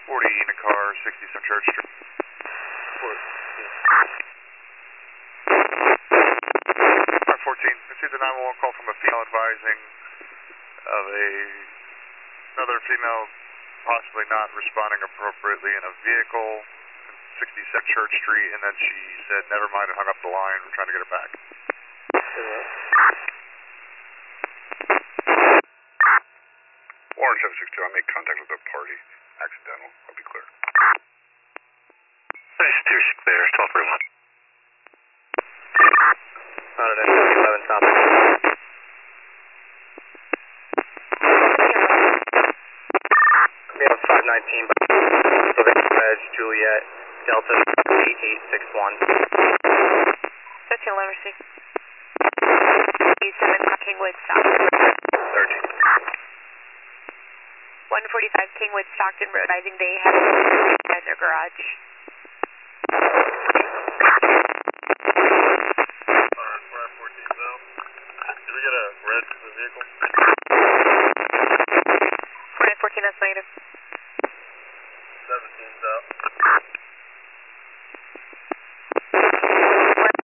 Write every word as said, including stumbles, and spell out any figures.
forty in a car, sixty-seven Church Street. five fourteen, received a nine one one call from a female advising of a another female possibly not responding appropriately in a vehicle, sixty-seven Church Street, and then she said, never mind, and hung up the line. We're trying to get her back. Warren seven six two, I made contact with a party. Accidental. I'll be clear. Nice, two six there, twelve forty-one. Out of eleven top. We have five nineteen, Edge, Juliet, Delta eight eight six one. thirteen eleven C. seven Kingwood, Stockton. thirteen. one forty-five Kingwood, Stockton Road. I think they have in their garage. Did we get a red for the vehicle? four nine fourteen, that's negative.